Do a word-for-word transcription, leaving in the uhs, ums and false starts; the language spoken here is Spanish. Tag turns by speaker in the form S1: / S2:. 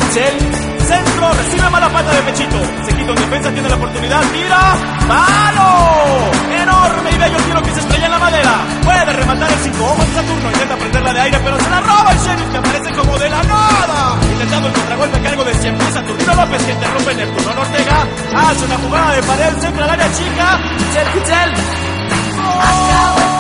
S1: Pichel. Centro, recibe mala falta de Pechito. Se quita en defensa, tiene la oportunidad, tira. ¡Palo! Enorme y bello tiro que se estrella en la madera. Puede rematar el cinco ojos de Saturno. Intenta prenderla de aire, pero se la roba el Sheriff, que aparece como de la nada. Intentando el contragolpe a cargo de siempre Saturnino López, que interrumpe Neptuno Ortega. Hace una jugada de pared, centra al área chica. Pichel, Pichel. ¡Oh!